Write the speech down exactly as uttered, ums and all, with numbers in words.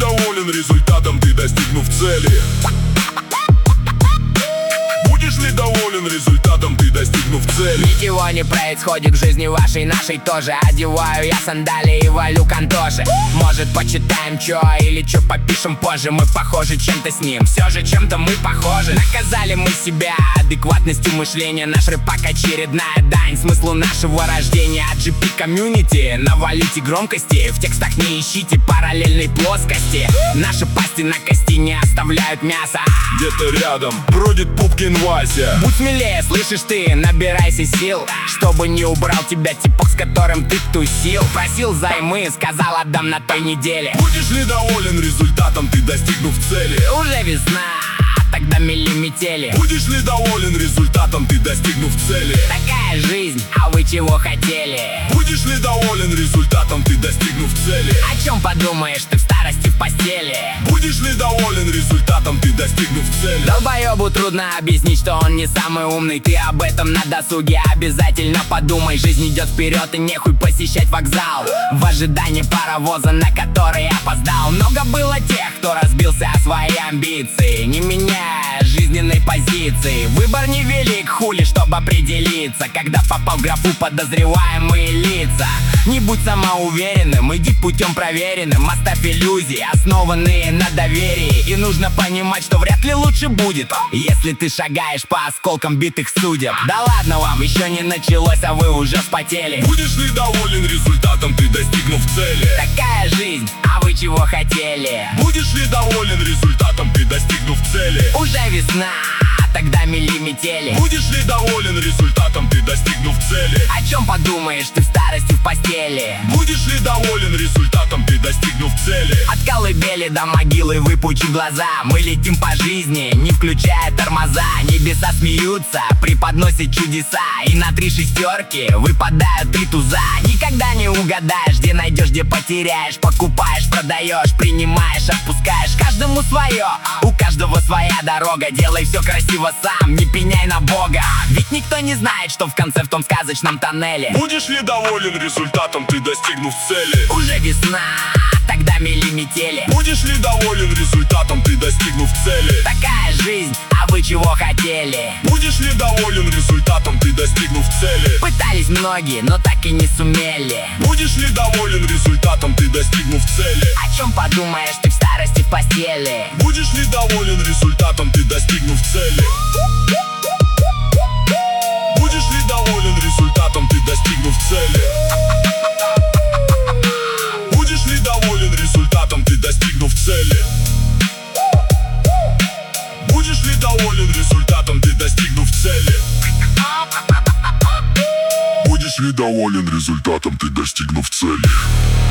доволен результатом, ты достигнув цели? Будешь ли доволен результатом, ты достигнув цели? Ничего не происходит в жизни вашей, нашей тоже. Одеваю я сандалии и валю кантоши. Может, почитаем чё или чё попишем позже. Мы похожи чем-то с ним, все же чем-то мы похожи. Наказали мы себя адекватностью мышления. Наш рэпак очередная дань смыслу нашего рождения. От джи пи комьюнити навалите громкости. В текстах не ищите параллельной плоскости. Наши пасти на кости не оставляют мяса. Где-то рядом бродит Пупкин Вася. Будь смелее, слышишь ты, набирайся сил, чтобы не убрал тебя типок, с которым ты тусил. Просил займы, сказал отдам на той неделе. Будешь ли доволен результатом, ты достигнув цели? Уже весна, тогда мели метели. Будешь ли доволен результатом, ты достигнув цели? Такая жизнь, а вы чего хотели? Будешь ли доволен результатом, ты достигнув цели? О чем подумаешь ты в старости в постели? Будешь ли доволен результатом, ты достигнув цели? Долбоебу трудно объяснить, что он не самый умный. Ты об этом на досуге обязательно подумай. Жизнь идет вперед и нехуй посещать вокзал в ожидании паровоза, на который опоздал. Много было тех, кто разбился о свои амбиции, не меняя жизненной позиции. Выбор невелик, хули, чтобы определиться, когда попал в графу подозреваемые лица. Не будь самоуверенным, иди путем проверенным. Оставь иллюзии, основанные на доверии. И нужно понимать, что вряд ли лучше будет, если ты шагаешь по осколкам битых судеб. Да ладно вам, еще не началось, а вы уже вспотели. Будешь ли доволен результатом, ты достигнув цели? Такая жизнь, а вы чего хотели? Будешь ли доволен результатом, ты достигнув цели? Уже весна, тогда мели метели. Будешь ли доволен результатом, ты достигнув цели? О чем подумаешь ты в старости в постели? Будешь ли доволен результатом, ты достигнув цели? От колыбели до могилы выпучи глаза. Мы летим по жизни, не включая тормоза. Небеса смеются, преподносят чудеса. И на три шестерки выпадают три туза. Никогда не угадаешь, где найдешь, где потеряешь. Покупаешь, продаешь, принимаешь, отпускаешь. Каждому свое, у каждого своя дорога. Делай все красиво сам, не пеняй на Бога. Ведь никто не знает, что в конце в том сказочном тоннеле. Будешь ли доволен результатом, ты достигнув цели? Уже весна, тогда мели метели. Будешь ли доволен результатом, ты достигнув цели? Такая жизнь, а вы чего хотели? Будешь ли доволен результатом, ты достигнув цели? Пытались многие, но так и не сумели. Будешь ли доволен результатом, ты достигнув цели? О чем подумаешь ты в старости в постели? Будешь ли доволен результатом, ты достигнув цели? Будешь ли доволен результатом, ты достигнув цели? Будешь ли доволен результатом, ты достигнув цели? Будешь ли доволен результатом, ты достигнув цели? Будешь ли доволен результатом, ты достигнув цели?